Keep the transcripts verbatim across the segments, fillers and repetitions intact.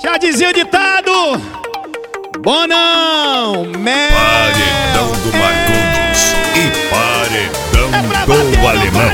Já dizia o ditado: bom não, mel. Paredão do Marcondes e paredão É do Alemão.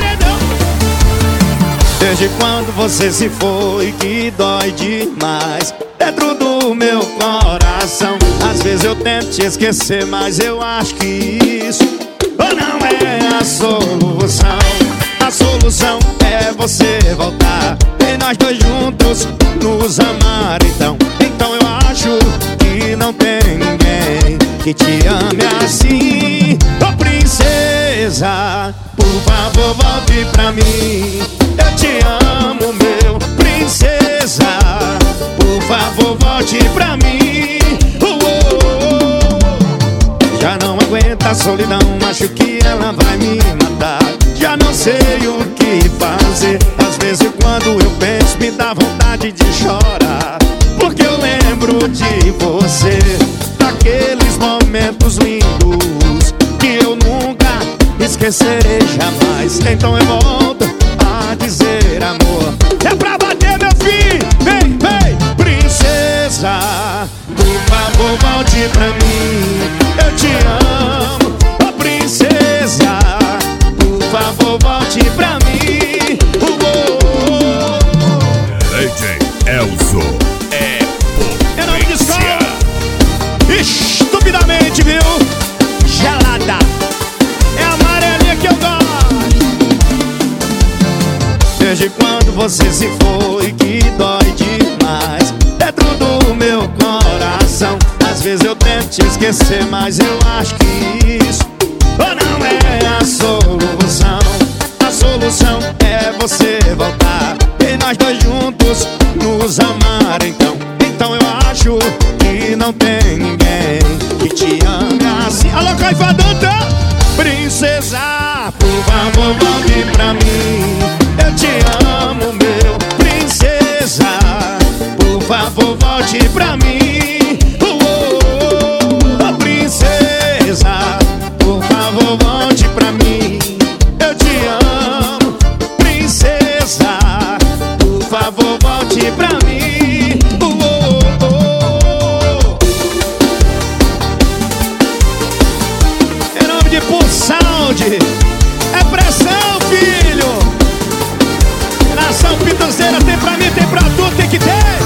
Desde quando você se foi que dói demais dentro do meu coração. Às vezes eu tento te esquecer, mas eu acho que isso não é a solução. A solução é você voltar e nós dois juntos nos amar. Então, então eu acho que não tem ninguém que te ame assim. Ô princesa, por favor volte pra mim. Eu te amo, meu princesa, por favor volte pra mim. uh, uh, uh. Já não aguento a solidão, acho que ela vai me matar. Já não sei o que fazer. Às vezes quando eu penso me dá vontade de chorar, porque eu lembro de você, daqueles momentos lindos que eu nunca esquecerei jamais. Então eu volto a dizer, amor, é pra bater, meu filho. Vem, vem, princesa, por favor volte pra mim. Eu te amo, oh princesa, por favor volte pra mim. uh, uh, uh. D J Elzo é Eu não me potência. desculpo estupidamente, viu? Gelada, é a amarelinha que eu gosto. Desde quando você se foi que dói demais dentro do meu coração. Às vezes eu tento te esquecer, mas eu acho que isso não é a solução. A solução é você voltar e nós dois juntos nos amar. Então, então eu acho que não tem ninguém que te ame assim. Alô, Caifadanta! Princesa, por favor volte pra mim. Eu te amo, meu princesa, por favor volte pra mim. uh, uh, uh. Oh, princesa, por favor volte pra mim. Eu te amo, princesa, por favor volte pra mim. uh, uh, uh. Em nome de Pulse Sound, é pressão, filho. Nação Pitanceira, tem pra mim, tem pra tu, tem que ter.